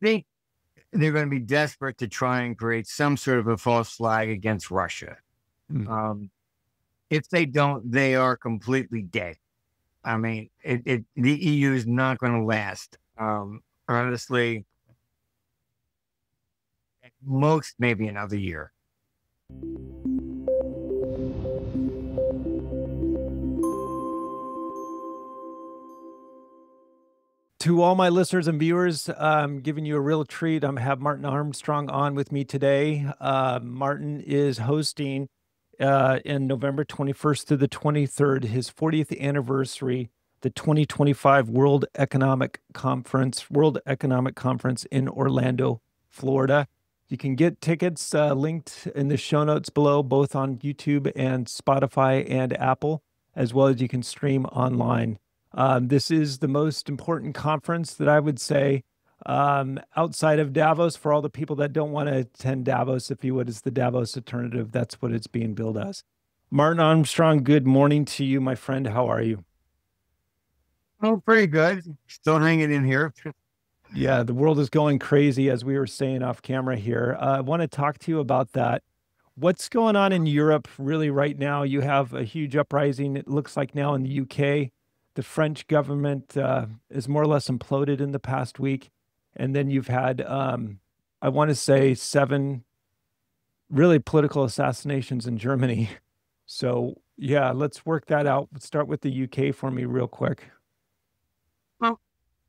think they're going to be desperate to try and create some sort of a false flag against Russia. If they don't, they are completely dead. I mean, the EU is not going to last. Honestly, at most maybe another year. To all my listeners and viewers, I'm giving you a real treat. I have Martin Armstrong on with me today. Martin is hosting in November 21st through the 23rd, his 40th anniversary, the 2025 World Economic Conference in Orlando, Florida. You can get tickets linked in the show notes below, both on YouTube and Spotify and Apple, as well as you can stream online. This is the most important conference that I would say outside of Davos. For all the people that don't want to attend Davos, if you would, is the Davos alternative. That's what it's being billed as. Martin Armstrong, good morning to you, my friend. How are you? Oh, pretty good. Still hanging in here. Yeah, the world is going crazy, as we were saying off camera here. I want to talk to you about that. What's going on in Europe really right now? You have a huge uprising, it looks like now in the UK. The French government is more or less imploded in the past week. And then you've had, I want to say, 7 really political assassinations in Germany. So, yeah, let's work that out. Let's start with the UK for me real quick. Well,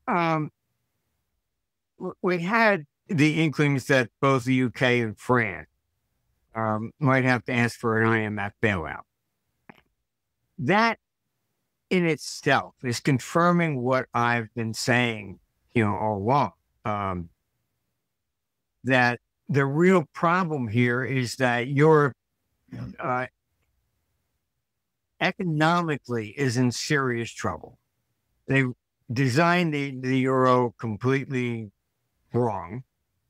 we had the inklings that both the UK and France might have to ask for an IMF bailout. That in itself is confirming what I've been saying, all along. That the real problem here is that Europe economically is in serious trouble. They designed the euro completely wrong.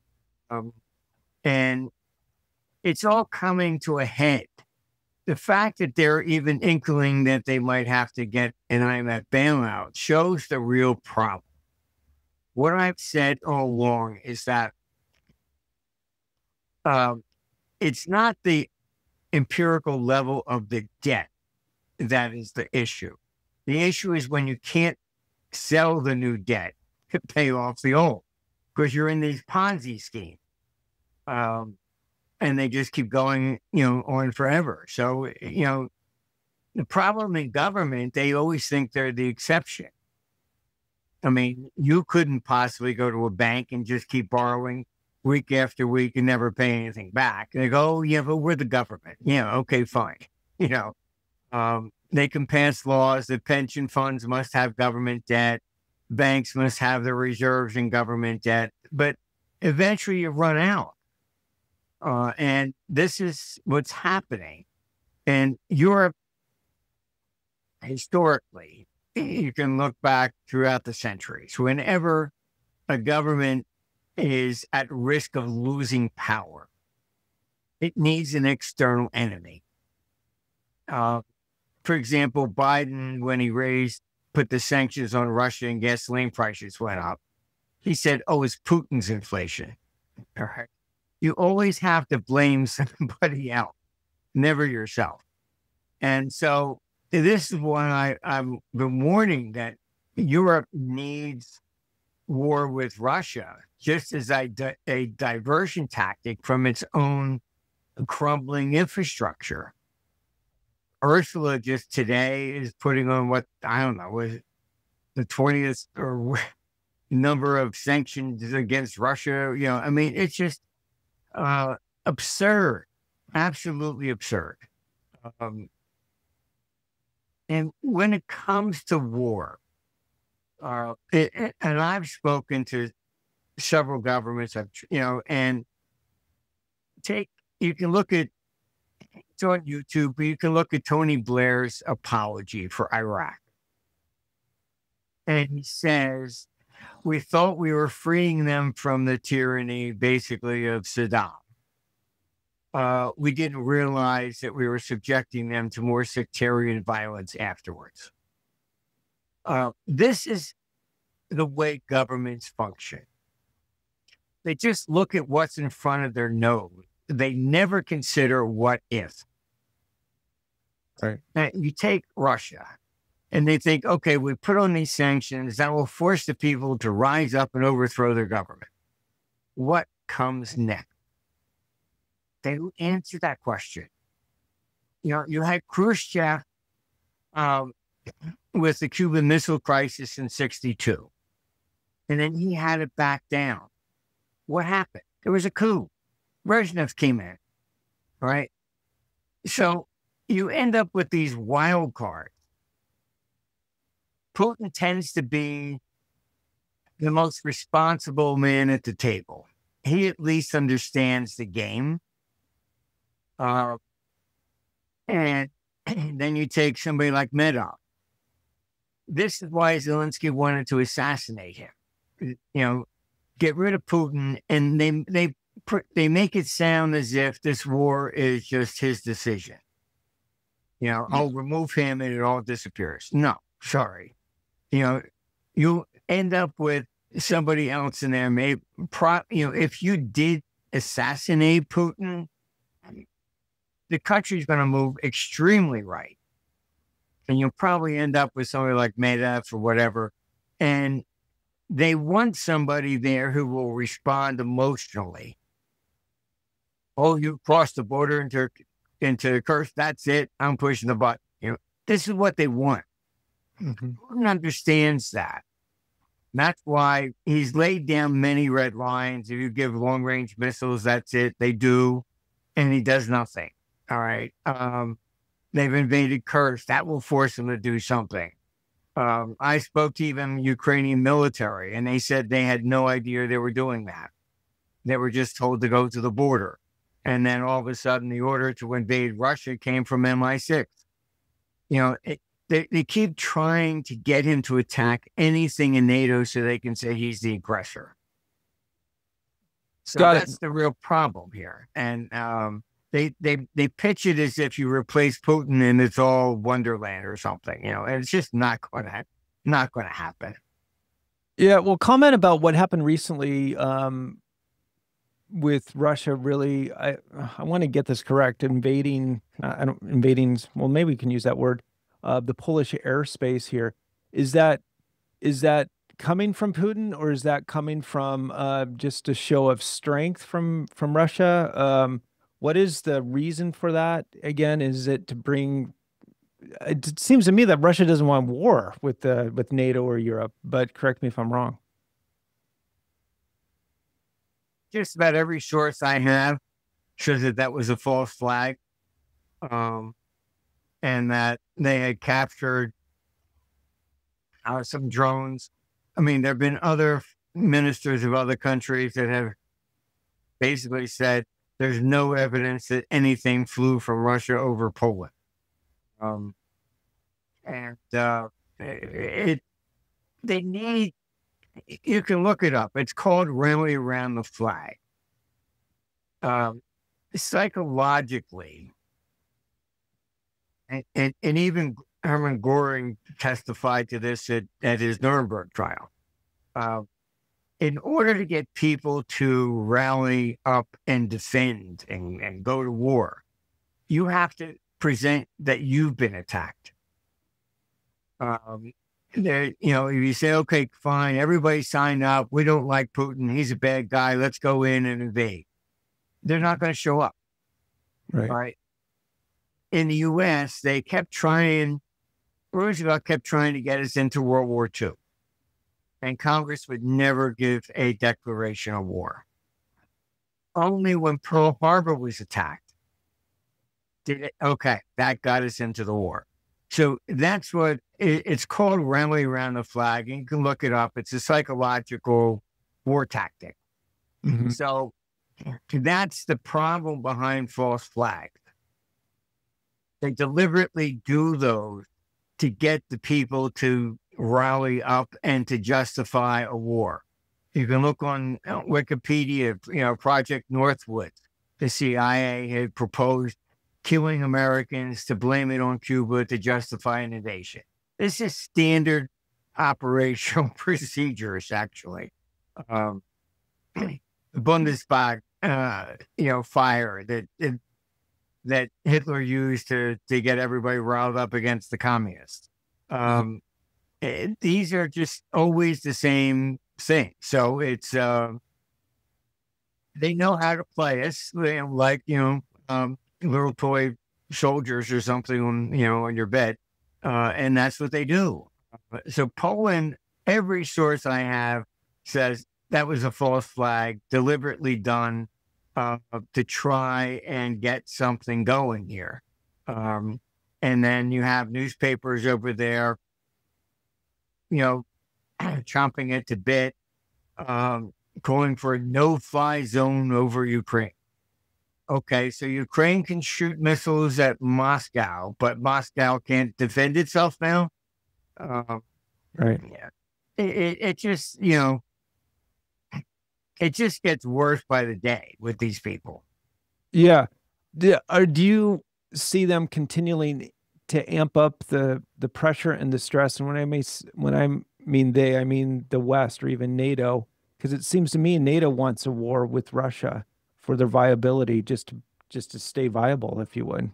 And it's all coming to a head. The fact that they're even inkling that they might have to get an IMF bailout shows the real problem. What I've said all along is that it's not the empirical level of the debt that is the issue. The issue is when you can't sell the new debt to pay off the old, because you're in these Ponzi schemes. And they just keep going, on forever. So, the problem in government, they always think they're the exception. I mean, you couldn't possibly go to a bank and just keep borrowing week after week and never pay anything back. They go, oh, yeah, but we're the government. Yeah, okay, fine. They can pass laws that pension funds must have government debt. Banks must have their reserves in government debt. But eventually you run out. And this is what's happening. And Europe, historically, you can look back throughout the centuries, whenever a government is at risk of losing power, it needs an external enemy. For example, Biden, when he put the sanctions on Russia and gasoline prices went up, he said, oh, it's Putin's inflation. All right. You always have to blame somebody else, never yourself. And so this is why I've been warning that Europe needs war with Russia, just as a diversion tactic from its own crumbling infrastructure. Ursula just today is putting on what, I don't know, was the 20th or number of sanctions against Russia. I mean, it's just absurd, absolutely absurd. And when it comes to war, and I've spoken to several governments, and you can look at, it's on YouTube, but you can look at Tony Blair's apology for Iraq. And he says, we thought we were freeing them from the tyranny, basically, of Saddam. We didn't realize that we were subjecting them to more sectarian violence afterwards. This is the way governments function. They just look at what's in front of their nose. They never consider what if. Right. Now, you take Russia, and they think, okay, we put on these sanctions that will force the people to rise up and overthrow their government. What comes next? They don't answer that question. You had Khrushchev with the Cuban Missile Crisis in '62, and then he had it back down. What happened? There was a coup. Brezhnev came in, right? So you end up with these wild cards. Putin tends to be the most responsible man at the table. He at least understands the game. And then you take somebody like Medvedev. This is why Zelensky wanted to assassinate him. Get rid of Putin, and they make it sound as if this war is just his decision. I'll remove him and it all disappears. No, sorry. You end up with somebody else in there. Maybe, if you did assassinate Putin, the country's going to move extremely right. And you'll probably end up with somebody like Medvedev or whatever. And they want somebody there who will respond emotionally. Oh, you crossed the border into Kursk. That's it. I'm pushing the button. This is what they want. Mm-hmm. Putin understands that. That's why he's laid down many red lines. If you give long-range missiles, that's it. They do. And he does nothing. All right. They've invaded Kursk. That will force them to do something. I spoke to even Ukrainian military, and they said they had no idea they were doing that. They were just told to go to the border. And then all of a sudden, the order to invade Russia came from MI6. They keep trying to get him to attack anything in NATO so they can say he's the aggressor. So that's the real problem here. And they pitch it as if you replace Putin and it's all Wonderland or something, and it's just not going to happen. Yeah, well, comment about what happened recently with Russia. Really, I want to get this correct. Invading, well, maybe we can use that word. The Polish airspace here. Is that coming from Putin, or is that coming from just a show of strength from Russia? What is the reason for that? Again, is it to bring? It seems to me that Russia doesn't want war with NATO or Europe, but correct me if I'm wrong. Just about every source I have says that was a false flag, and that they had captured some drones. I mean, there have been other ministers of other countries that have basically said there's no evidence that anything flew from Russia over Poland. They need, you can look it up. It's called Rally Around the Flag. Psychologically, and even Hermann Göring testified to this at his Nuremberg trial. In order to get people to rally up and defend and go to war, you have to present that you've been attacked. If you say, okay, fine, everybody signed up. We don't like Putin. He's a bad guy. Let's go in and invade. They're not going to show up. Right. In the U.S., Roosevelt kept trying to get us into World War II. And Congress would never give a declaration of war. Only when Pearl Harbor was attacked that got us into the war. So that's what it's called, Rally Around the Flag. And you can look it up. It's a psychological war tactic. Mm-hmm. So that's the problem behind false flags. They deliberately do those to get the people to rally up and to justify a war. You can look on Wikipedia, Project Northwood. The CIA had proposed killing Americans to blame it on Cuba to justify an invasion. This is standard operational procedures, actually. Bundestag, fire that Hitler used to get everybody riled up against the communists. These are just always the same thing. So it's they know how to play us, like little toy soldiers or something on your bed, and that's what they do. So Poland, every source I have says that was a false flag, deliberately done to try and get something going here. And then you have newspapers over there, chomping it to bit, calling for a no-fly zone over Ukraine. Okay, so Ukraine can shoot missiles at Moscow, but Moscow can't defend itself now. Right. Yeah. It just, it just gets worse by the day with these people. Yeah. Do you see them continuing to amp up the pressure and the stress? And when I mean they, I mean the West or even NATO, because it seems to me NATO wants a war with Russia for their viability, just to stay viable, if you would.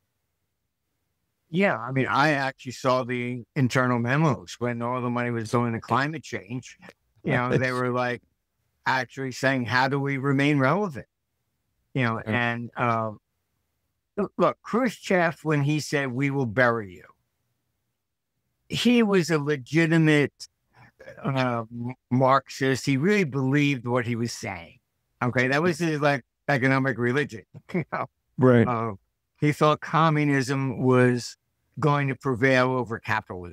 Yeah, I mean, I actually saw the internal memos when all the money was going to climate change. They were like actually saying, how do we remain relevant? And look, Khrushchev, when he said, we will bury you, he was a legitimate Marxist. He really believed what he was saying. Okay, that was his economic religion. Right. He thought communism was going to prevail over capitalism.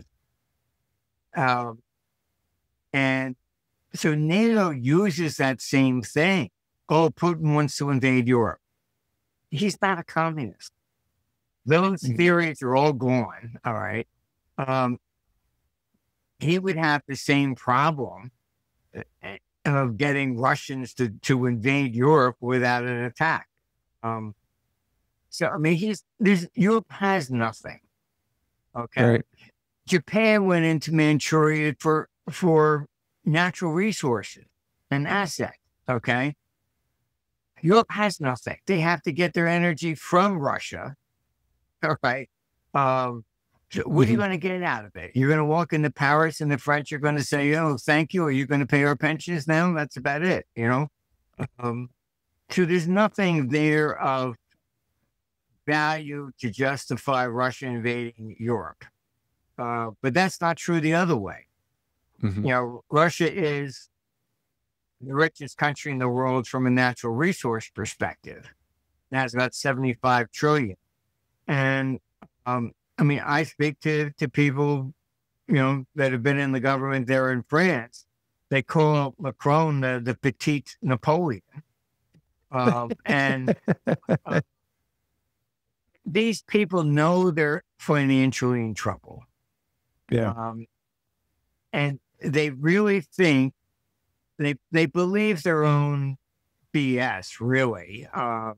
And so NATO uses that same thing. Oh, Putin wants to invade Europe. He's not a communist. Those theories are all gone. All right. He would have the same problem of getting Russians to invade Europe without an attack. So, I mean, Europe has nothing. Okay. Right. Japan went into Manchuria for natural resources and assets. Okay. Europe has nothing. They have to get their energy from Russia. All right. So what are you going to get out of it? You're going to walk into Paris and the French are going to say, thank you. Are you going to pay our pensions now? That's about it, So there's nothing there of value to justify Russia invading Europe. But that's not true the other way. Russia is the richest country in the world from a natural resource perspective. It has about 75 trillion. And I mean, I speak to people, that have been in the government there in France. They call Macron the petite Napoleon. And these people know they're financially in trouble. Yeah. And they really think they believe their own BS, really.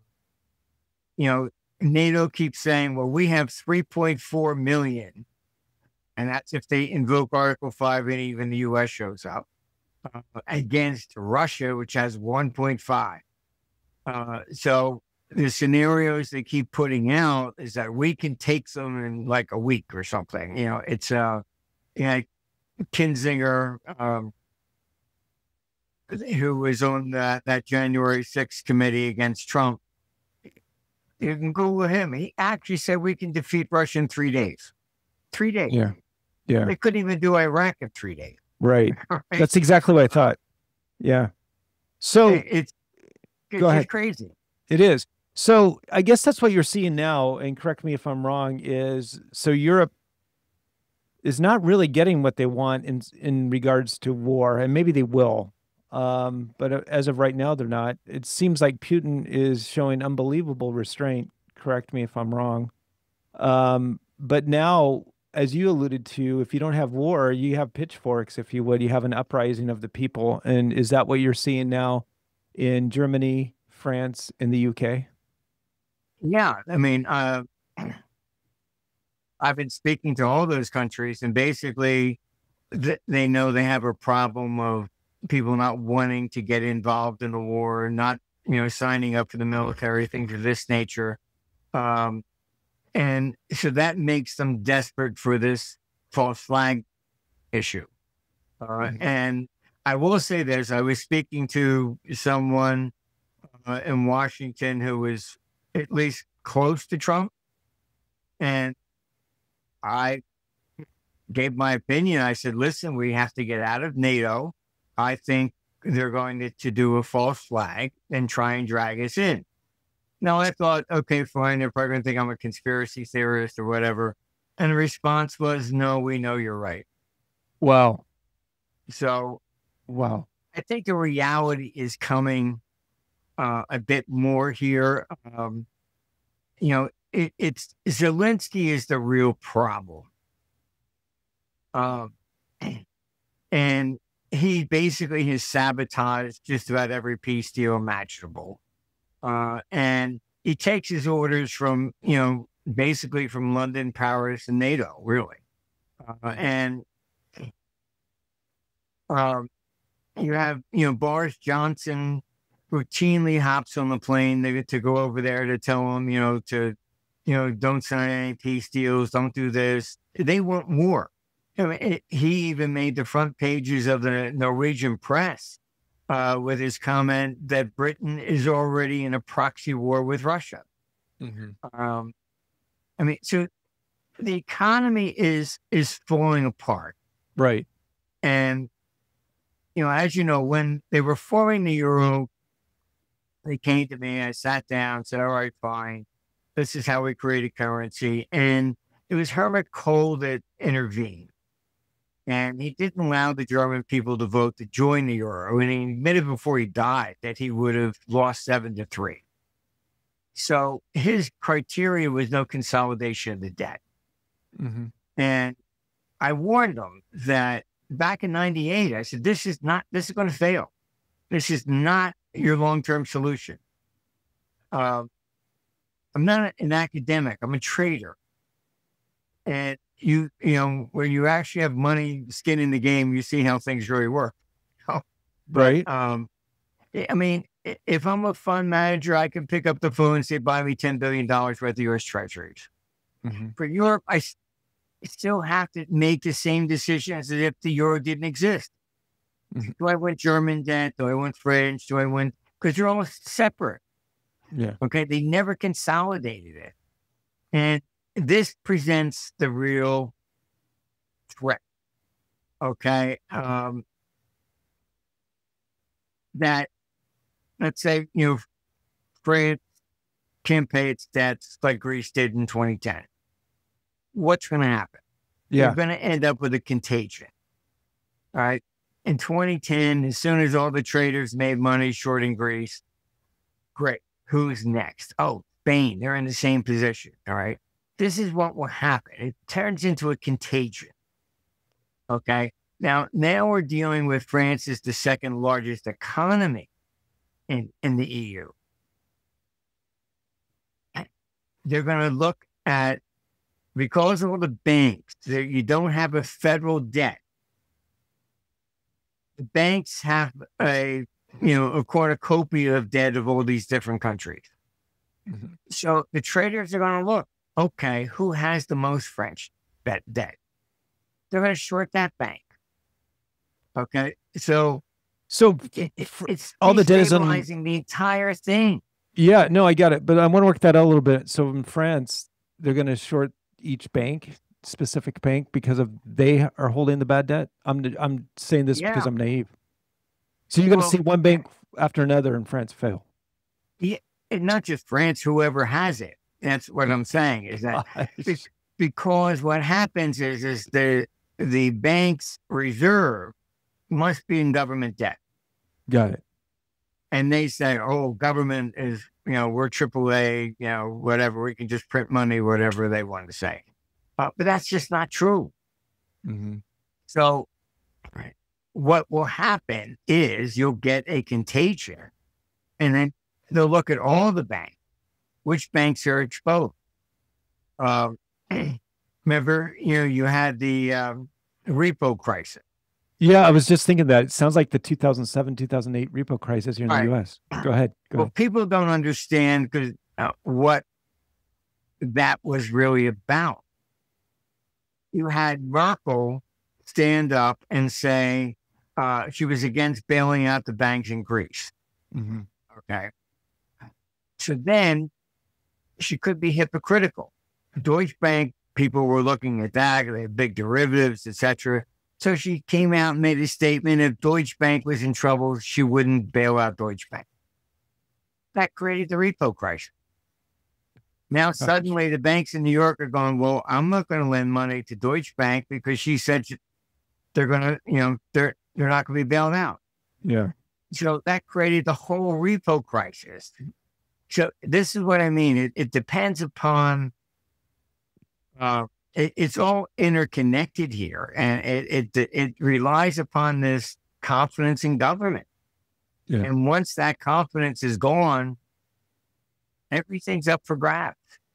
NATO keeps saying, well, we have 3.4 million. And that's if they invoke Article 5 and even the U.S. shows up against Russia, which has 1.5. So the scenarios they keep putting out is that we can take them in like a week or something. It's Kinzinger, who was on that January 6th committee against Trump. You can Google him. He actually said we can defeat Russia in 3 days. 3 days. Yeah. Yeah. They couldn't even do Iraq in 3 days. Right. That's exactly what I thought. Yeah. So it's go ahead. Crazy. It is. So I guess that's what you're seeing now, and correct me if I'm wrong, is so Europe is not really getting what they want in regards to war, and maybe they will. But as of right now, they're not. It seems like Putin is showing unbelievable restraint. Correct me if I'm wrong. But now, as you alluded to, if you don't have war, you have pitchforks, if you would. You have an uprising of the people. And is that what you're seeing now in Germany, France, and the UK? Yeah. I mean, I've been speaking to all those countries, and basically they know they have a problem of people not wanting to get involved in the war, not, signing up for the military, things of this nature. And so that makes them desperate for this false flag issue. And I will say this, I was speaking to someone in Washington who was at least close to Trump. And I gave my opinion. I said, listen, we have to get out of NATO. I think they're going to do a false flag and try and drag us in. Now, I thought, okay, fine. They're probably going to think I'm a conspiracy theorist or whatever. And the response was, no, we know you're right. Wow. So, wow. I think the reality is coming a bit more here. It's Zelensky is the real problem. And he basically has sabotaged just about every peace deal imaginable. And he takes his orders from, basically from London, Paris, and NATO, really. And you have, Boris Johnson routinely hops on the plane to go over there to tell him, don't sign any peace deals, don't do this. They want war. He even made the front pages of the Norwegian press with his comment that Britain is already in a proxy war with Russia. So the economy is falling apart. Right. And, as you know, when they were forming the euro, they came to me, I sat down, said, all right, fine. This is how we create a currency. And it was Helmut Kohl that intervened. And he didn't allow the German people to vote to join the euro. And he admitted before he died that he would have lost 7-3. So his criteria was no consolidation of the debt. And I warned him that back in 98, I said, this is going to fail. This is not your long-term solution. I'm not an academic. I'm a trader. And when you actually have money, skin in the game, you see how things really work. Right. If I'm a fund manager, I can pick up the phone and say, buy me $10 billion worth of U.S. treasuries. For Europe, I still have to make the same decision as if the euro didn't exist. Do I want German debt? Do I want French? Because they're almost separate. Yeah. Okay. They never consolidated it. And this presents the real threat. Okay. That, let's say, France can't pay its debts like Greece did in 2010. What's going to happen? Yeah. You're going to end up with a contagion. All right. In 2010, as soon as all the traders made money shorting Greece, great. Who's next? Oh, Spain. They're in the same position. All right. This is what will happen. It turns into a contagion. Okay. Now we're dealing with France as the second largest economy in the EU. They're going to look at, because of all the banks, you don't have a federal debt. The banks have a cornucopia of debt of all these different countries. So the traders are going to look, okay, who has the most French debt? They're going to short that bank. Okay. So it's all the debt is destabilizing the entire thing. Yeah, no, I got it. But I want to work that out a little bit. So in France, they're going to short each specific bank, because they are holding the bad debt. I'm saying this because I'm naive. So you're going to see one bank after another in France fail. Yeah, and not just France, whoever has it. That's what I'm saying, is that because what happens is the bank's reserve must be in government debt. Got it. And they say, oh, government is, we're AAA, whatever, we can just print money, whatever they want to say. But that's just not true. So what will happen is you'll get a contagion, and then they'll look at all the banks. Which banks are exposed? Remember, you had the repo crisis. Yeah, I was just thinking that. It sounds like the 2007, 2008 repo crisis here in All the right. US. Go ahead. Go Well, ahead. people don't understand because what that was really about. You had Merkel stand up and say she was against bailing out the banks in Greece. Mm-hmm. Okay. So then she could be hypocritical. Deutsche Bank people were looking at that. They had big derivatives, etc. So she came out and made a statement. If Deutsche Bank was in trouble, she wouldn't bail out Deutsche Bank. That created the repo crisis. Now, suddenly the banks in New York are going, well, I'm not going to lend money to Deutsche Bank because she said they're going to, they're not going to be bailed out. Yeah. So that created the whole repo crisis. So this is what I mean. It depends upon, it's all interconnected here, and it relies upon this confidence in government. Yeah. And once that confidence is gone, everything's up for grabs.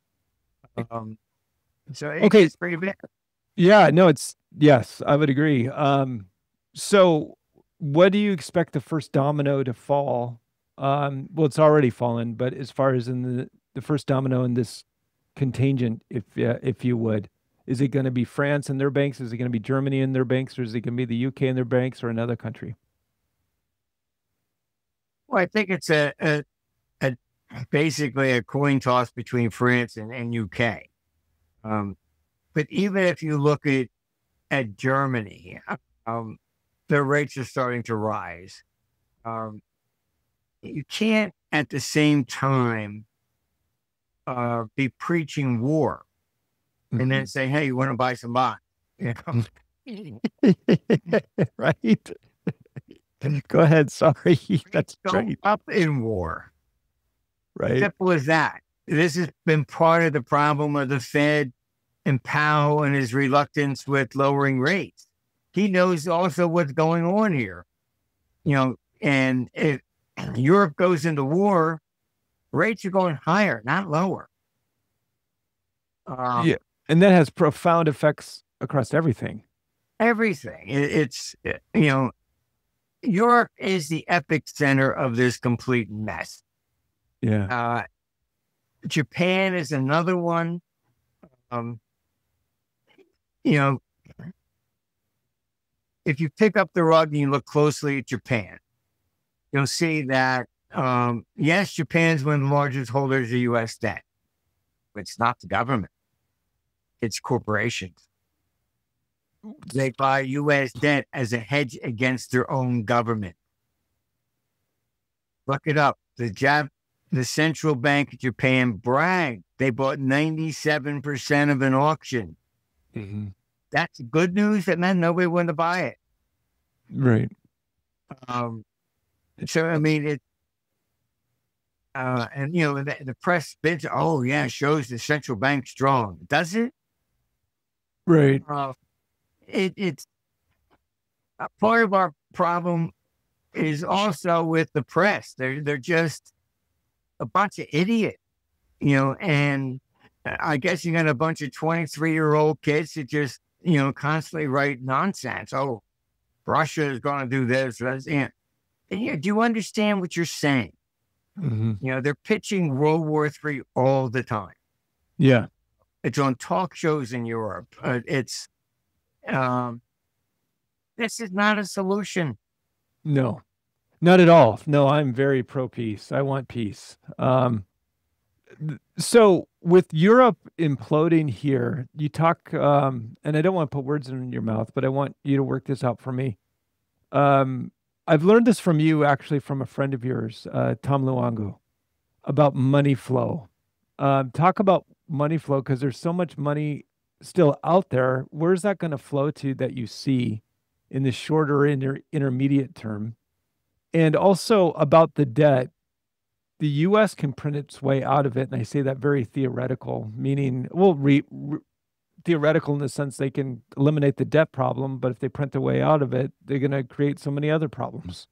So it's pretty bad. Yeah, no, yes, I would agree. So what do you expect the first domino to fall? Well, it's already fallen, but as far as in the first domino in this contingent, if you would, is it going to be France and their banks? Is it going to be Germany and their banks, or is it going to be the UK and their banks, or another country? Well, I think it's basically a coin toss between France and UK. But even if you look at Germany, their rates are starting to rise. You can't at the same time be preaching war and then say, hey, you want to buy some bonds? Right. Go ahead. Sorry. That's right. Up in war. Right. Simple as that. This has been part of the problem of the Fed and Powell and his reluctance with lowering rates. He knows also what's going on here. And if Europe goes into war, rates are going higher, not lower. Yeah. And that has profound effects across everything. Everything. Europe is the epicenter of this complete mess. Yeah. Japan is another one. If you pick up the rug and you look closely at Japan, you'll see that, yes, Japan's one of the largest holders of U.S. debt. But it's not the government. It's corporations. They buy U.S. debt as a hedge against their own government. Look it up. The central bank of Japan bragged they bought 97% of an auction. Mm-hmm. That's good news. That meant nobody wanted to buy it. Right. So, I mean, and the press spins, oh yeah, shows the central bank strong. Does it? Right. It's part of our problem is also with the press. They're just a bunch of idiots, and I guess you got a bunch of 23-year-old kids that just, constantly write nonsense. Oh, Russia is going to do this. And do you understand what you're saying? Mm-hmm. They're pitching World War III all the time. Yeah. It's on talk shows in Europe. This is not a solution. No, not at all. No, I'm very pro peace. I want peace. So with Europe imploding here, you talk, and I don't want to put words in your mouth, but I want you to work this out for me. I've learned this from you, actually, from a friend of yours, Tom Luongo, about money flow. Talk about money flow, because there's so much money still out there. Where's that going to flow to that you see in the shorter intermediate term? And also about the debt. The U.S. can print its way out of it, and I say that very theoretical, meaning, well, theoretical in the sense they can eliminate the debt problem, but if they print their way out of it, they're going to create so many other problems.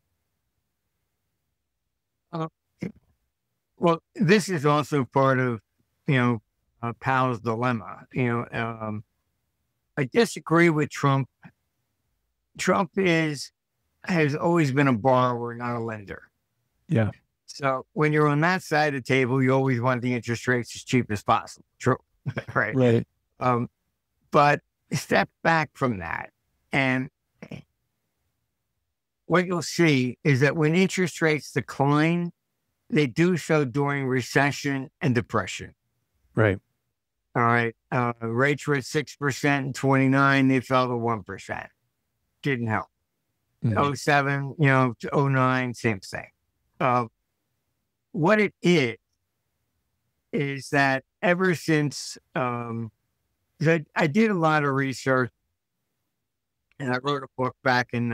Well, this is also part of, Powell's dilemma. I disagree with Trump Trump has always been a borrower, not a lender. Yeah. So when you're on that side of the table, you always want the interest rates as cheap as possible. True. Right. Right. But step back from that. And what you'll see is that when interest rates decline, they do so during recession and depression. Right. All right. Rates were at 6% in 29. They fell to 1%. Didn't help. Mhm. 07, to 09, same thing. What it is that ever since I did a lot of research, and I wrote a book back in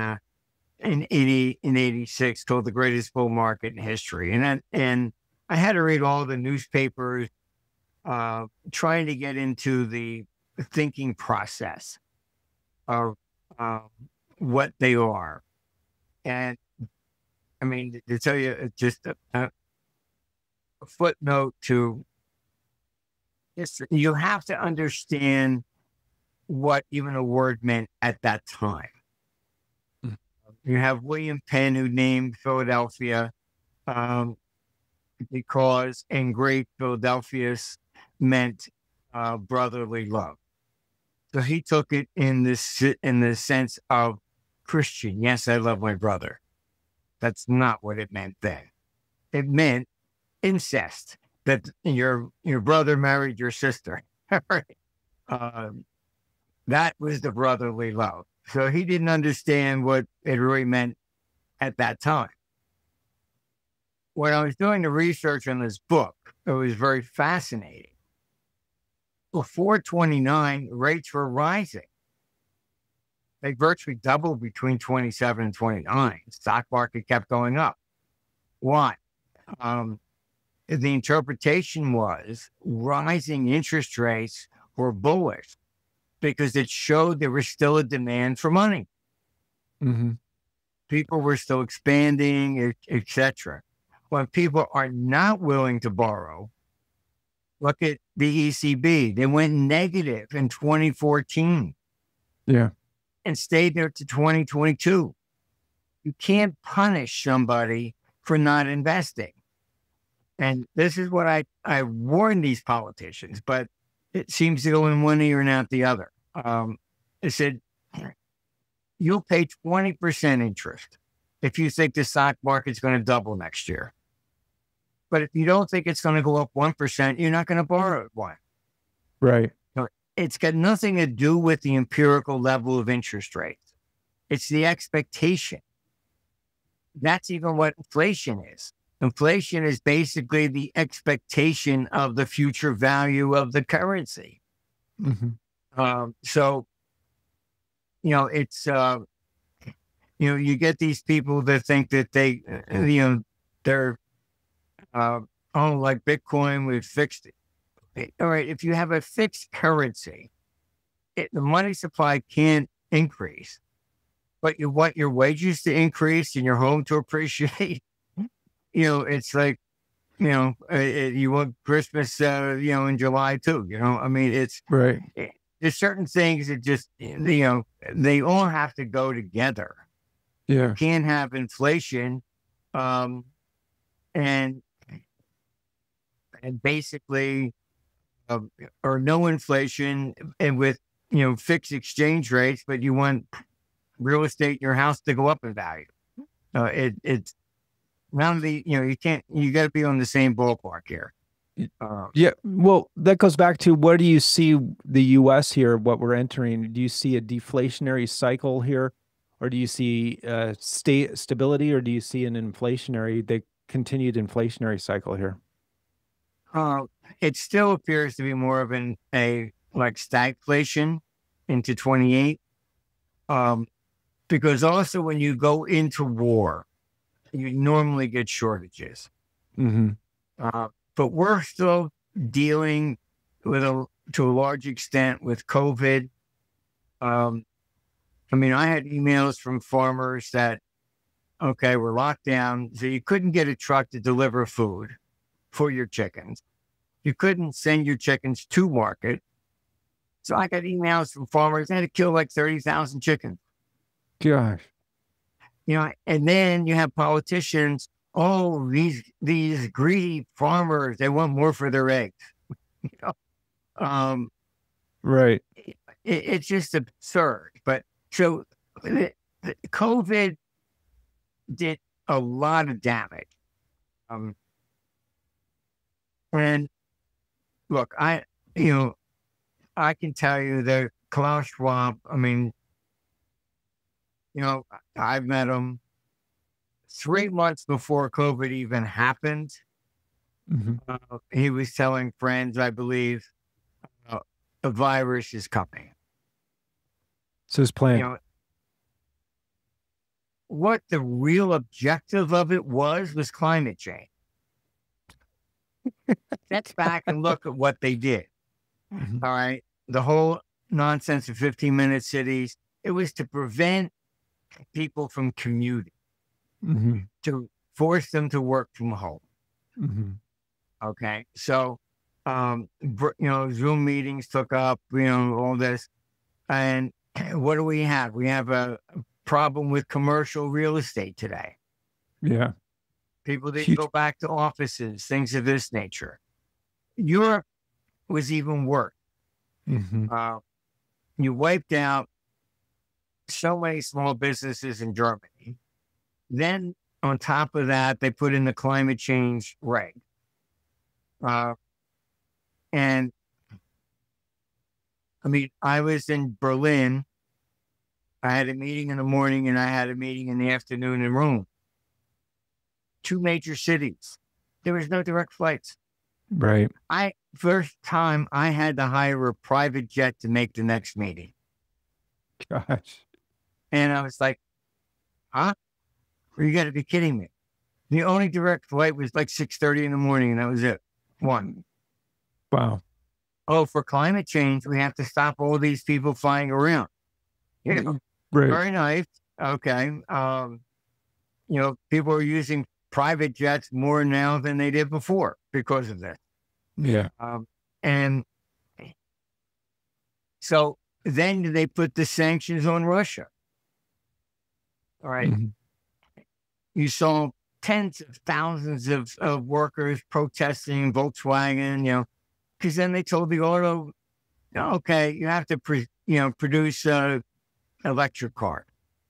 86 called The Greatest Bull Market in History. And I had to read all the newspapers, trying to get into the thinking process of what they are. And I mean, to tell you just a footnote to history, you have to understand what even a word meant at that time. Mm. You have William Penn, who named Philadelphia because in Greek, Philadelphius meant brotherly love. So he took it in the sense of Christian. Yes, I love my brother. That's not what it meant then. It meant incest, that your brother married your sister. That was the brotherly love. So he didn't understand what it really meant at that time. When I was doing the research on this book, it was very fascinating. Before 29, rates were rising. They virtually doubled between 27 and 29. The stock market kept going up. Why? The interpretation was rising interest rates were bullish because it showed there was still a demand for money. Mm-hmm. People were still expanding, etc. When people are not willing to borrow, look at the ECB. They went negative in 2014. Yeah. And stayed there to 2022. You can't punish somebody for not investing. And this is what I warn these politicians, but it seems to go in one ear and out the other. I said, you'll pay 20% interest if you think the stock market's going to double next year. But if you don't think it's going to go up 1%, you're not going to borrow at 1%. Right. It's got nothing to do with the empirical level of interest rates. It's the expectation. That's even what inflation is. Inflation is basically the expectation of the future value of the currency. Mm-hmm. So, it's, you get these people that think that they're, like Bitcoin with fixed. All right, if you have a fixed currency, the money supply can't increase, but you want your wages to increase and your home to appreciate. It's like, you want Christmas, in July too. I mean, it's right. There's certain things that just, they all have to go together. Yeah. You can't have inflation, and basically. Or no inflation and with, fixed exchange rates, but you want real estate in your house to go up in value. It's none of the, you got to be on the same ballpark here. Yeah. Well, that goes back to, where do you see the U.S. here, what we're entering? Do you see a deflationary cycle here, or do you see stability, or do you see the continued inflationary cycle here? It still appears to be more of a stagflation into 28. Because also when you go into war, you normally get shortages. Mm-hmm. But we're still dealing with to a large extent with COVID. I mean, I had emails from farmers that, okay, we're locked down, so you couldn't get a truck to deliver food for your chickens. You couldn't send your chickens to market. So I got emails from farmers that had to kill like 30,000 chickens. Gosh. And then you have politicians. Oh, these greedy farmers, they want more for their eggs. You know, um, Right. it's just absurd. But so the COVID did a lot of damage. And look, I can tell you that Klaus Schwab, I've met him 3 months before COVID even happened. He was telling friends, I believe, a virus is coming. So his plan. What the real objective of it was climate change. Let's back and look at what they did. All right. The whole nonsense of 15-minute cities, it was to prevent people from commuting, to force them to work from home. Okay. So, Zoom meetings took up, all this. And what do we have? We have a problem with commercial real estate today. Yeah. People didn't go back to offices, things of this nature. Europe was even worse. You wiped out so many small businesses in Germany. Then on top of that, they put in the climate change reg. And I was in Berlin. I had a meeting in the morning and I had a meeting in the afternoon in Rome. 2 major cities. There was no direct flights. Right. First time I had to hire a private jet to make the next meeting. Gosh. And I was like, huh? You got to be kidding me. The only direct flight was like 6:30 in the morning and that was it. One. Wow. Oh, for climate change, we have to stop all these people flying around. Right. Very nice. Okay. People are using private jets more now than they did before because of this. Yeah. And so then they put the sanctions on Russia. All right. You saw tens of thousands of workers protesting Volkswagen, because then they told the auto, okay, you have to, produce electric car.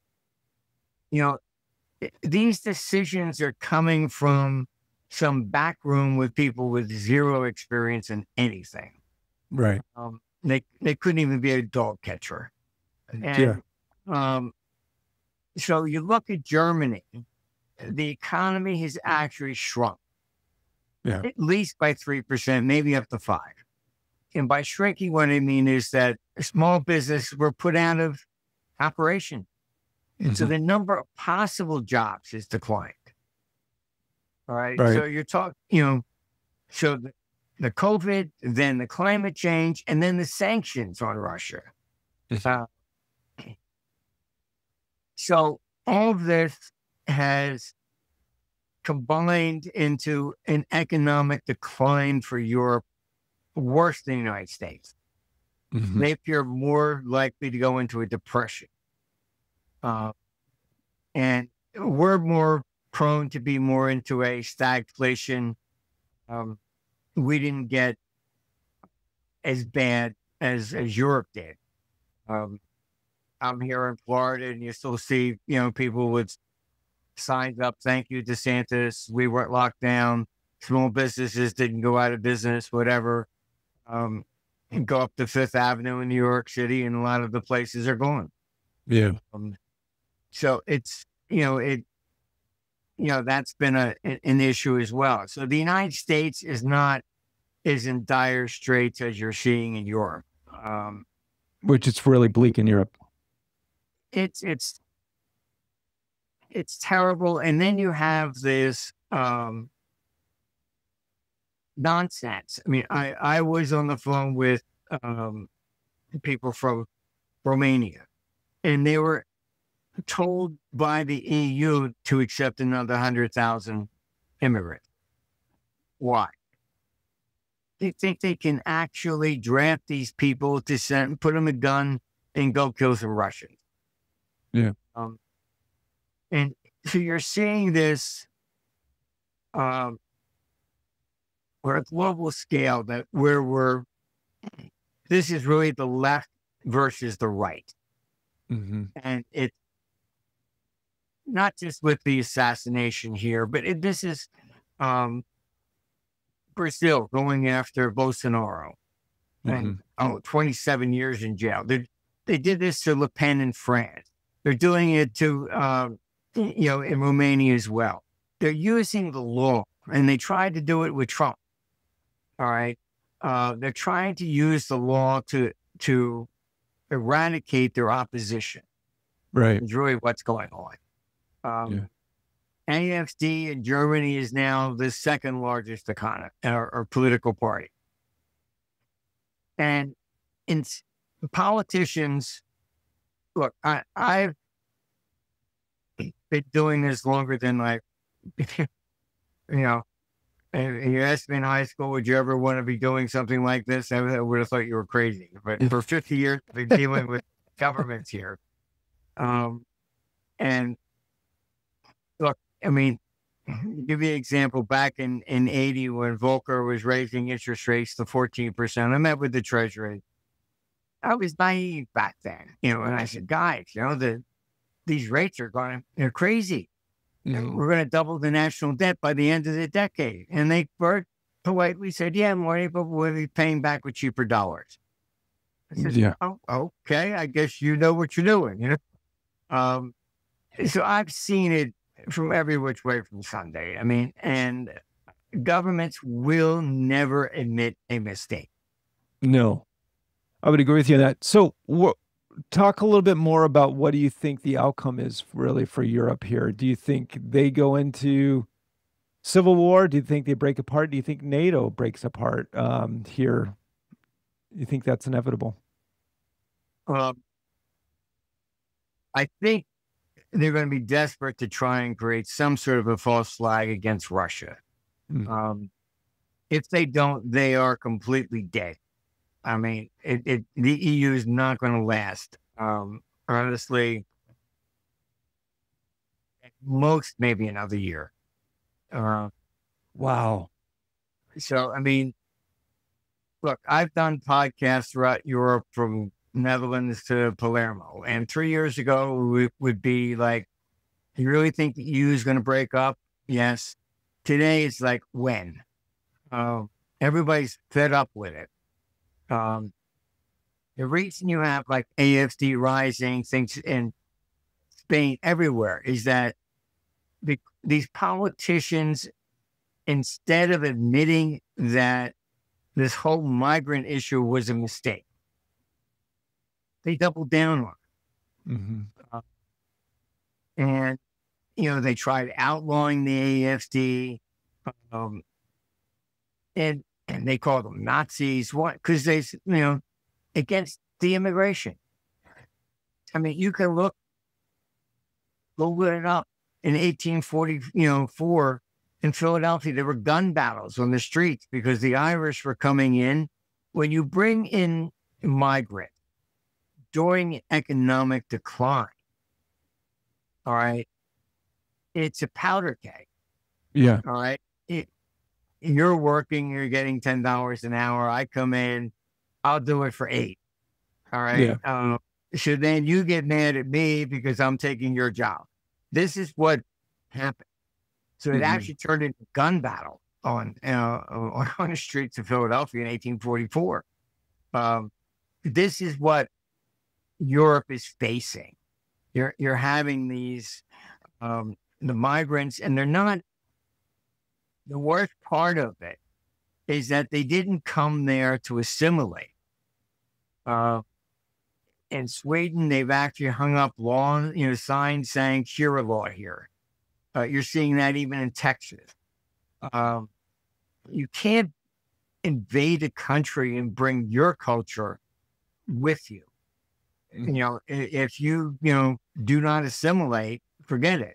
These decisions are coming from some back room with people with zero experience in anything. Right. They couldn't even be a dog catcher. And, so you look at Germany, the economy has actually shrunk. Yeah. At least by 3%, maybe up to 5%. And by shrinking, what I mean is that small business were put out of operation. So the number of possible jobs has declined. All right. So you're talking, so the COVID, then the climate change, and then the sanctions on Russia. So all of this has combined into an economic decline for Europe worse than the United States. They appear more likely to go into a depression. And we're more prone to be more into a stagflation. We didn't get as bad as Europe did. I'm here in Florida and you still see, people with signs up, thank you, DeSantis. We weren't locked down. Small businesses didn't go out of business, whatever. Go up to Fifth Avenue in New York City and a lot of the places are gone. Yeah. So it's, that's been an issue as well. So the United States is not as in dire straits as you're seeing in Europe. Which is really bleak in Europe. It's terrible. And then you have this nonsense. I was on the phone with people from Romania, and they were told by the EU to accept another 100,000 immigrants. Why? They think they can actually draft these people to send, put them a gun and go kill some Russians. Yeah. Um, and so you're seeing this, um, we're a global scale that this is really the left versus the right. Mm-hmm. And it's not just with the assassination here, but this is um, Brazil going after Bolsonaro and 27 years in jail. They did this to Le Pen in France. They're doing it to, in Romania as well. They're using the law, and they tried to do it with Trump. All right. They're trying to use the law to eradicate their opposition. Right. Is really what's going on. AfD in Germany is now the second largest economy or political party. And in politicians, look, I've been doing this longer than if you asked me in high school, would you ever want to be doing something like this? I would have thought you were crazy. But for 50 years, I've been dealing with governments here. And look, I mean, give you an example. Back in 80, when Volcker was raising interest rates to 14%, I met with the Treasury. I was naive back then, and I said, guys, these rates they're crazy. Mm-hmm. We're going to double the national debt by the end of the decade. And they politely said, yeah, Marty, but we'll be paying back with cheaper dollars. I said, oh, okay, I guess you know what you're doing, So I've seen it from every which way from Sunday. I mean, and governments will never admit a mistake. No, I would agree with you on that. So talk a little bit more about what do you think the outcome is really for Europe here? Do you think they go into civil war? Do you think they break apart? Do you think NATO breaks apart here? Do you think that's inevitable? I think they're going to be desperate to try and create some sort of a false flag against Russia. Mm. If they don't, they are completely dead. I mean, the EU is not going to last. Honestly, most maybe another year. Wow. So, I mean, look, I've done podcasts throughout Europe from Netherlands to Palermo. And 3 years ago, it would be like, you really think the EU is going to break up? Yes. Today, it's like, when? Everybody's fed up with it. The reason you have like AfD rising, things in Spain, everywhere, is that these politicians, instead of admitting that this whole migrant issue was a mistake, they doubled down on it. Mm-hmm. And, they tried outlawing the AfD, and they called them Nazis. What? Because they, against the immigration. I mean, you can look it up. In 1844 in Philadelphia, there were gun battles on the streets because the Irish were coming in. When you bring in migrants during economic decline, all right, it's a powder keg. Yeah. All right. You're working, you're getting $10 an hour. I come in, I'll do it for $8. All right. Yeah. So then you get mad at me because I'm taking your job. This is what happened. So it actually turned into a gun battle on the streets of Philadelphia in 1844. This is what Europe is facing. You're having these the migrants, and they're not. The worst part of it is that they didn't come there to assimilate. In Sweden, they've actually hung up signs saying "Shira law" here. You're seeing that even in Texas. You can't invade a country and bring your culture with you. If you do not assimilate, forget it.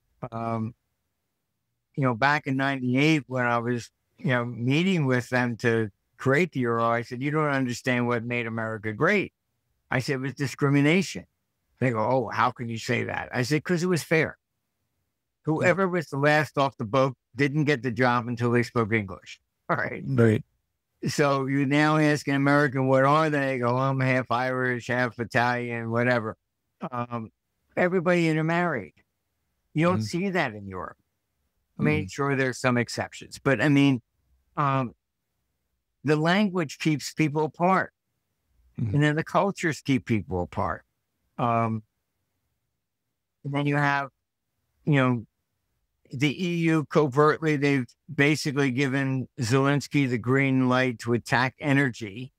Back in 98, when I was, meeting with them to create the euro, I said, you don't understand what made America great. I said, it was discrimination. They go, "Oh, how can you say that?" I said, "Because it was fair. Whoever was the last off the boat didn't get the job until they spoke English." All right. Right. So you now ask an American, what are they? They go, I'm half Irish, half Italian, whatever. Everybody intermarried. You don't see that in Europe. I mean, sure, there's some exceptions, but I mean, the language keeps people apart, and then the cultures keep people apart. And then you have, the EU covertly, they've basically given Zelensky the green light to attack energy,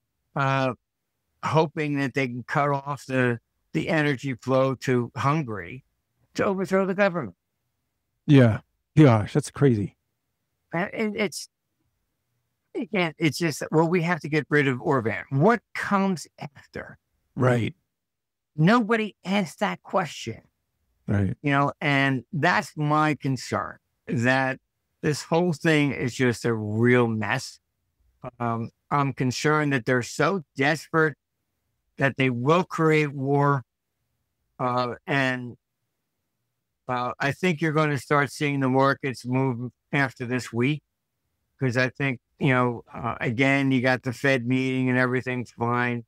hoping that they can cut off the energy flow to Hungary to overthrow the government. Yeah. Gosh, that's crazy. And it's just, well, we have to get rid of Orban. What comes after? Right. Nobody asked that question. Right. And that's my concern, that this whole thing is just a real mess. I'm concerned that they're so desperate that they will create war. And I think you're going to start seeing the markets move after this week, because I think, again, you got the Fed meeting and everything's fine.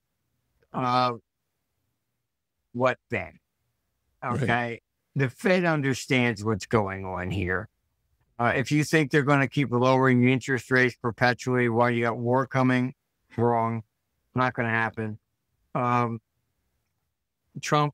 What then? Okay. Right. The Fed understands what's going on here. If you think they're going to keep lowering interest rates perpetually while you got war coming, wrong. Not going to happen. Trump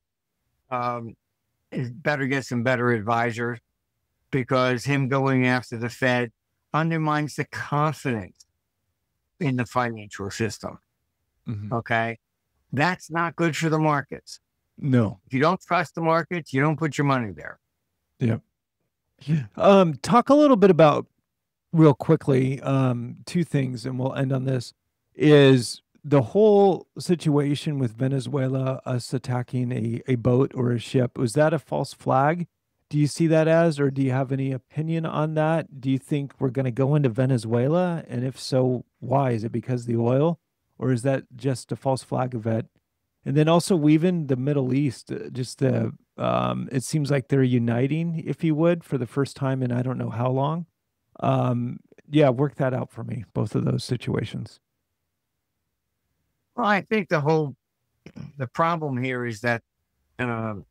better get some better advisors, because him going after the Fed undermines the confidence in the financial system. Okay. That's not good for the markets. No. If you don't trust the markets, you don't put your money there. Yep. Talk a little bit about, real quickly, two things, and we'll end on this, is the whole situation with Venezuela, us attacking a boat or a ship. Was that a false flag? Do you see that as, or do you have any opinion on that? Do you think we're going to go into Venezuela? And if so, why? Is it because of the oil, or is that just a false flag event? And then also weaving the Middle East, it seems like they're uniting, if you would, for the first time in I don't know how long. Work that out for me, both of those situations. Well, I think the problem here is that in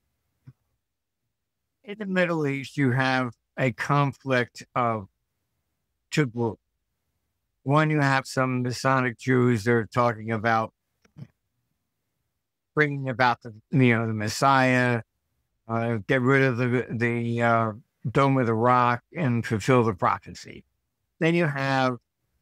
the Middle East, you have a conflict of two groups. One, you have some Masonic Jews that are talking about bringing about the Messiah, get rid of the Dome of the Rock and fulfill the prophecy. Then you have,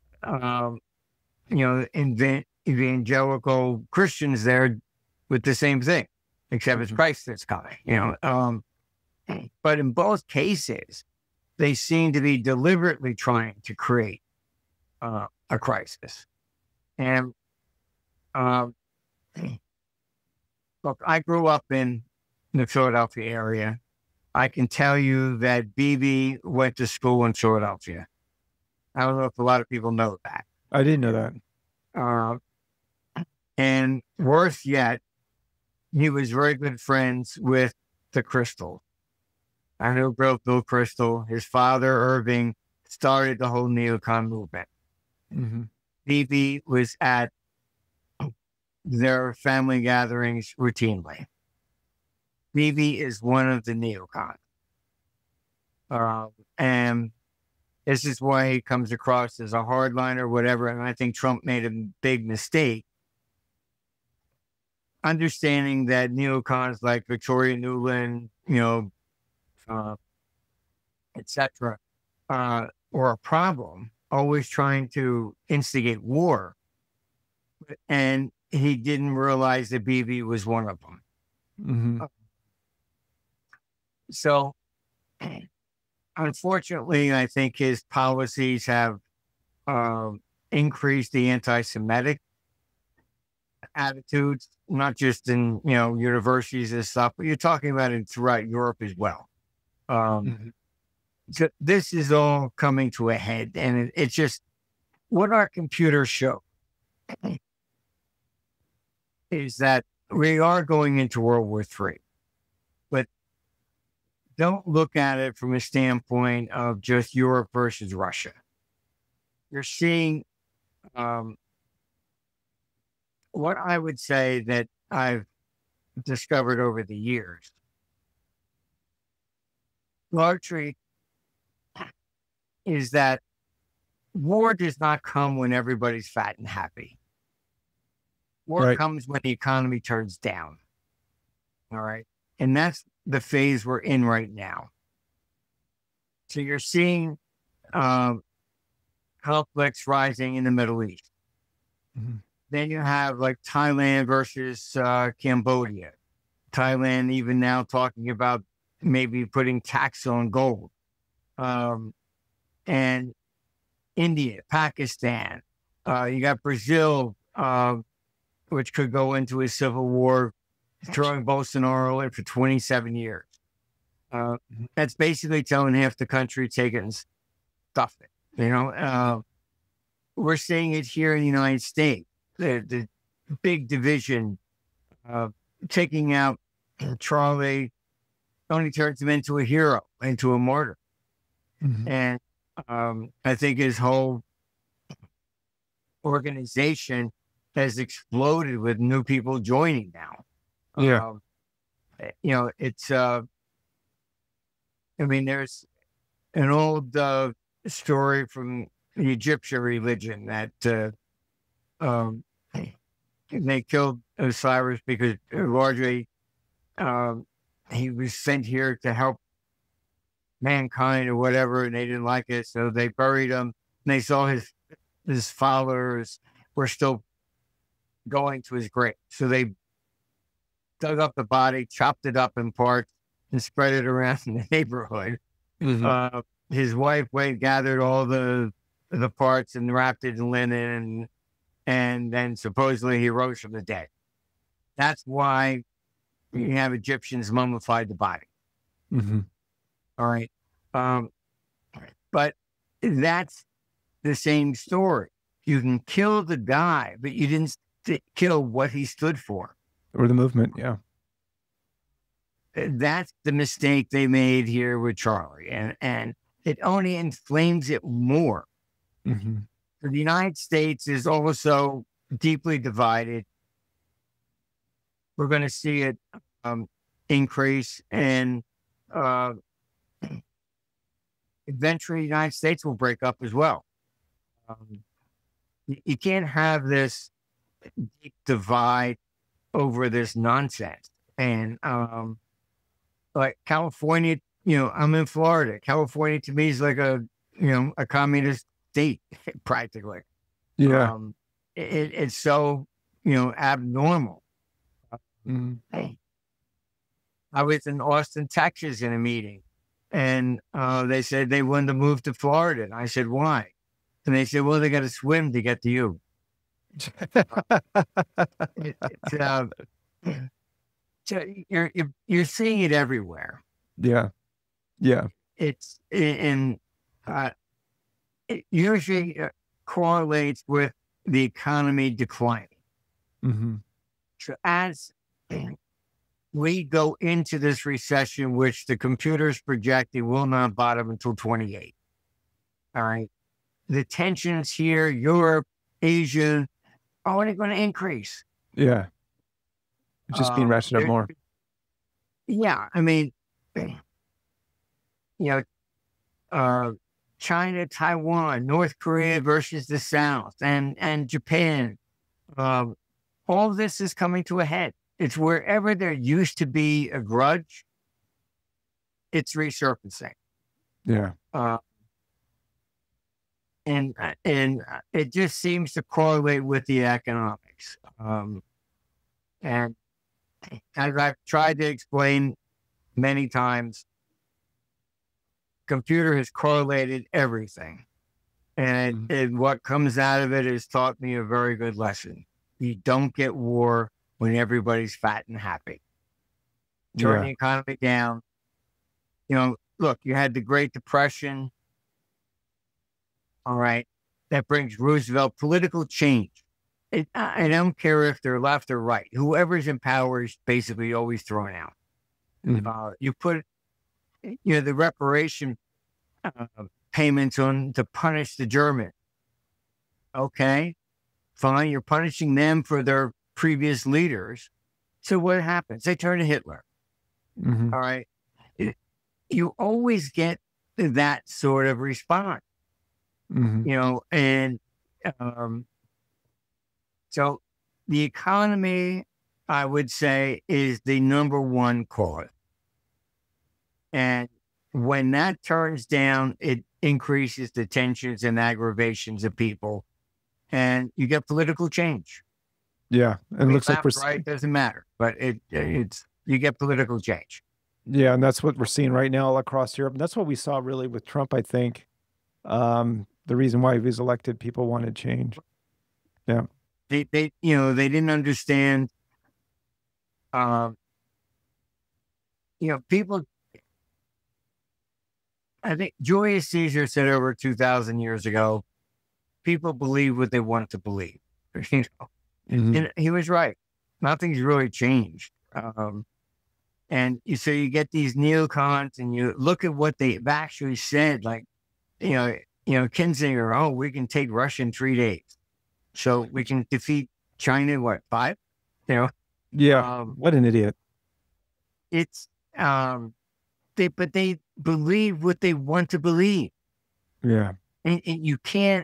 evangelical Christians there with the same thing, except it's Christ that's coming, But in both cases, they seem to be deliberately trying to create a crisis. And look, I grew up in the Philadelphia area. I can tell you that Bibi went to school in Philadelphia. I don't know if a lot of people know that. I didn't know that. And worse yet, he was very good friends with the Crystal. I know Bill Crystal. His father, Irving, started the whole neocon movement. Bibi was at their family gatherings routinely. Bibi is one of the neocons. And this is why he comes across as a hardliner, whatever. And I think Trump made a big mistake, understanding that neocons like Victoria Nuland, etc., were a problem, always trying to instigate war. And he didn't realize that Bibi was one of them. So, unfortunately, I think his policies have increased the anti-Semitic attitudes, not just in universities and stuff, but you're talking about it throughout Europe as well. So this is all coming to a head, and it's just what our computers show is that we are going into World War III, but don't look at it from a standpoint of just Europe versus Russia. You're seeing what I would say that I've discovered over the years. Largely is that war does not come when everybody's fat and happy. War comes when the economy turns down. All right. And that's the phase we're in right now. So you're seeing conflicts rising in the Middle East. Mm-hmm. Then you have like Thailand versus Cambodia. Thailand even now talking about maybe putting tax on gold. And India, Pakistan. You got Brazil, which could go into a civil war, throwing Bolsonaro in for 27 years. That's basically telling half the country, take it and stuff it. You know, we're seeing it here in the United States. The big division, taking out Charlie only turns him into a hero, into a martyr. Mm-hmm. And I think his whole organization has exploded with new people joining now. Yeah. You know, it's, I mean, there's an old story from the Egyptian religion that they killed Osiris because largely he was sent here to help mankind or whatever, and they didn't like it, so they buried him. And they saw his followers were still going to his grave, so they dug up the body, chopped it up in parts, and spread it around the neighborhood. Mm-hmm. His wife gathered all the parts and wrapped it in linen, and then supposedly he rose from the dead. That's why you have Egyptians mummified the body. Mm-hmm. All right. But that's the same story. You can kill the guy, but you didn't kill what he stood for. Or the movement, yeah. That's the mistake they made here with Charlie. And it only inflames it more. Mm-hmm. The United States is also deeply divided. We're going to see it increase, and eventually the United States will break up as well. You can't have this deep divide over this nonsense. And like California, you know, I'm in Florida. California to me is like a communist state, practically. Yeah. It's so, abnormal. Mm-hmm. I was in Austin, Texas in a meeting, and they said they wanted to move to Florida. And I said, why? And they said, well, they got to swim to get to you. So you're seeing it everywhere. Yeah. Yeah. It's it usually correlates with the economy declining. Mm-hmm. So as we go into this recession, which the computer's projecting will not bottom until 28. All right. The tensions here, Europe, Asia, are only going to increase. Yeah. It's just being ratcheted up more. Yeah. I mean, China, Taiwan, North Korea versus the South, and Japan. All this is coming to a head. It's wherever there used to be a grudge, it's resurfacing. Yeah. And it just seems to correlate with the economics. And as I've tried to explain many times, computer has correlated everything. And what comes out of it has taught me a very good lesson. You don't get war when everybody's fat and happy. Turn the economy down. Look, you had the Great Depression. All right. That brings Roosevelt political change. I don't care if they're left or right. Whoever's in power is basically always thrown out. You put, the reparation payments on to punish the German. Okay, fine. You're punishing them for their previous leaders. So what happens? They turn to Hitler. All right. You always get that sort of response, and so the economy, I would say, is the number one cause. And when that turns down, it increases the tensions and aggravations of people, and you get political change. Yeah, and it looks like right, doesn't matter, but it's you get political change. Yeah, and that's what we're seeing right now all across Europe. And that's what we saw really with Trump, I think. The reason why he was elected, people wanted change. Yeah. They didn't understand, people, I think Julius Caesar said over 2,000 years ago, people believe what they want to believe. And he was right. Nothing's really changed. And so you get these neocons and you look at what they've actually said, like, Kinzinger, oh, we can take Russia in 3 days. So we can defeat China, what, 5? Yeah. What an idiot. It's, but they believe what they want to believe. Yeah. And you can't,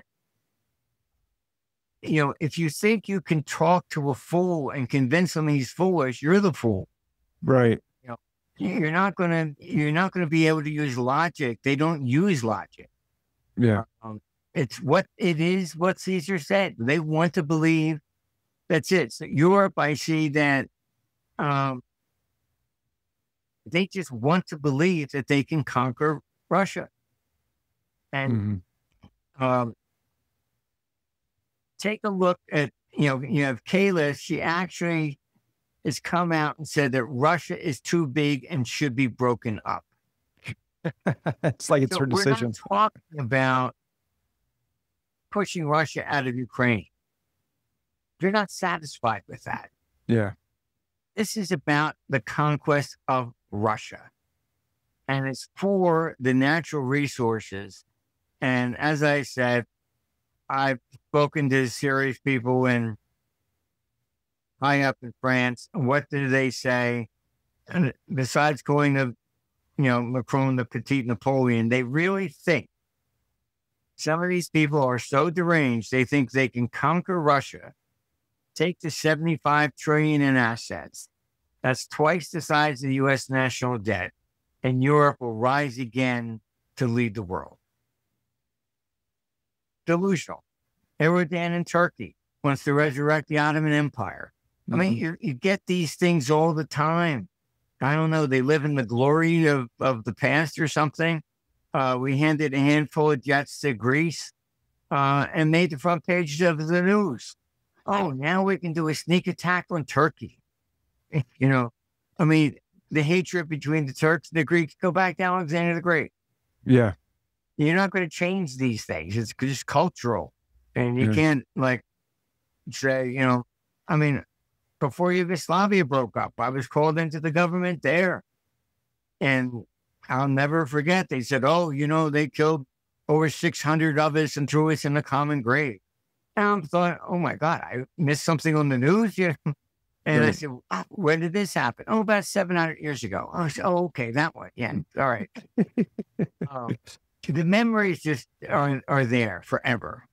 if you think you can talk to a fool and convince him he's foolish, you're the fool. Right. You're not gonna be able to use logic. They don't use logic. Yeah. It's what it is, what Caesar said. They want to believe. That's it. So Europe, I see that they just want to believe that they can conquer Russia. And take a look at, you have Kayla. She actually has come out and said that Russia is too big and should be broken up. It's like it's her decision. We're not talking about pushing Russia out of Ukraine. They're not satisfied with that. Yeah. This is about the conquest of Russia. And it's for the natural resources. And as I said, I've spoken to serious people high up in France. What do they say? And besides calling the, Macron the petite Napoleon, they really think some of these people are so deranged. They think they can conquer Russia, take the 75 trillion in assets. That's twice the size of the U.S. national debt. And Europe will rise again to lead the world. Delusional. Erdogan in Turkey wants to resurrect the Ottoman Empire. I mean, you get these things all the time. I don't know. They live in the glory of the past or something. We handed a handful of jets to Greece and made the front page of the news. Oh, now we can do a sneak attack on Turkey. I mean, the hatred between the Turks and the Greeks go back to Alexander the Great. Yeah. You're not going to change these things. It's just cultural. And you can't say, I mean, before Yugoslavia broke up, I was called into the government there. And I'll never forget, they said, oh, they killed over 600 of us and threw us in a common grave. And I thought, oh my God, I missed something on the news. And I said, when did this happen? Oh, about 700 years ago. I said, oh, okay, that one. Yeah, all right. The memories just are there forever.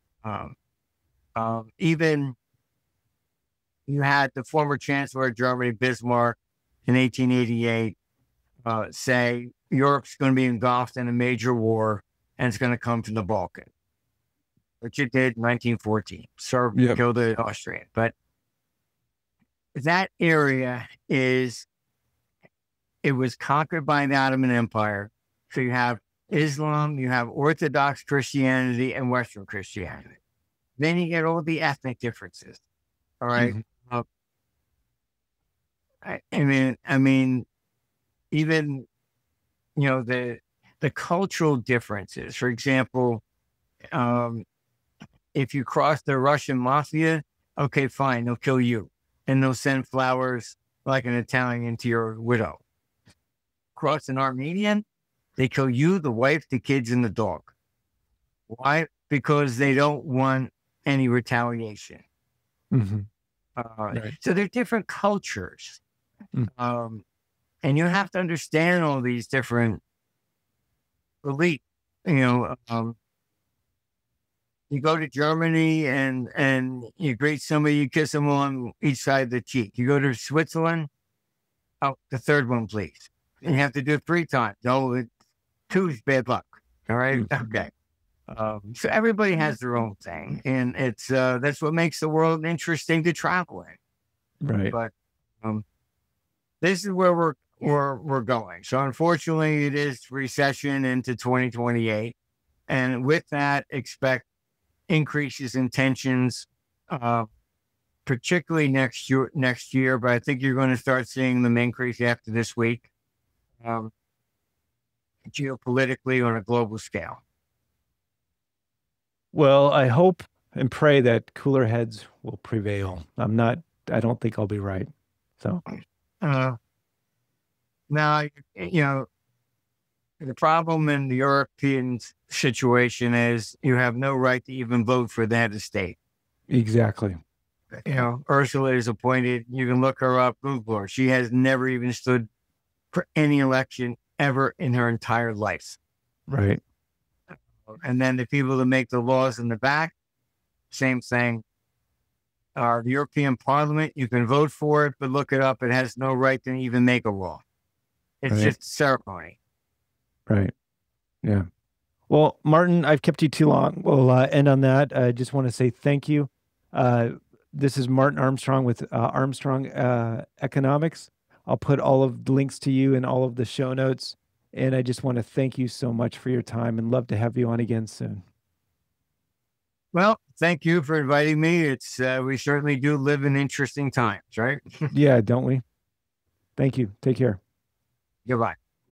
Even you had the former Chancellor of Germany, Bismarck, in 1888, say Europe's going to be engulfed in a major war and it's going to come from the Balkan, which it did in 1914. Serbia killed the Austrian. But that area it was conquered by the Ottoman Empire. So you have Islam, you have Orthodox Christianity and Western Christianity. Then you get all the ethnic differences. All right. I mean, even, the cultural differences. For example, if you cross the Russian mafia, Okay, fine. They'll kill you. And they'll send flowers like an Italian to your widow. Across an Armenian, they kill you, the wife, the kids, and the dog. Why? Because they don't want any retaliation. Mm-hmm. Right. So they're different cultures. Mm. And you have to understand all these different beliefs. You go to Germany and you greet somebody, you kiss them on each side of the cheek. You go to Switzerland, the third one, please. And you have to do it 3 times. No, 2 is bad luck. All right. Okay. So everybody has their own thing, and it's that's what makes the world interesting to travel in. Right. But this is where we're going. So unfortunately, it is recession into 2028, and with that, expect increases in tensions, particularly next year. But I think you're going to start seeing them increase after this week, geopolitically on a global scale. Well, I hope and pray that cooler heads will prevail. I don't think I'll be right. So, now, the problem in the European situation is you have no right to even vote for the head of state. Exactly. Ursula is appointed. You can look her up, Google her. She has never even stood for any election ever in her entire life. Right. And then the people that make the laws in the back, same thing. The European Parliament, you can vote for it, but look it up. It has no right to even make a law. It's just a ceremony. Right. Yeah. Well, Martin, I've kept you too long. We'll end on that. I just want to say thank you. This is Martin Armstrong with Armstrong Economics. I'll put all of the links to you in all of the show notes. And I just want to thank you so much for your time and love to have you on again soon. Well, thank you for inviting me. It's we certainly do live in interesting times, right? Yeah, don't we? Thank you. Take care. Goodbye.